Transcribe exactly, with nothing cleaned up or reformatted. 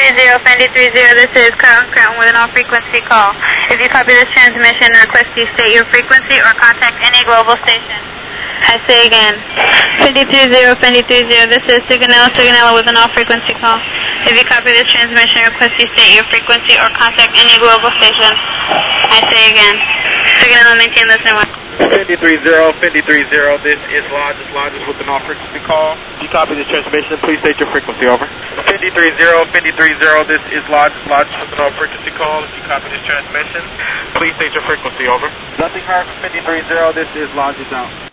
three zero, Fendi three zero, this is Crown Crown with an all-frequency call. If you copy this transmission, request you state your frequency or contact any global station. I say again, Fendi three zero, Fendi three zero, this is Sigonella, Sigonella with an all-frequency call. If you copy this transmission, request you state your frequency or contact any global station. I say again, Sigonella, maintain listening one. Fendi three zero, Fendi three zero, this is Lodges, Lodges with an all-frequency call. If you copy this transmission, please state your frequency, over. Fendi three zero, Fendi three zero, this is Lodges, Lodges with an all-frequency call. If you copy this transmission, please state your frequency, over. Nothing heard from Fendi three zero, this is Lodges out.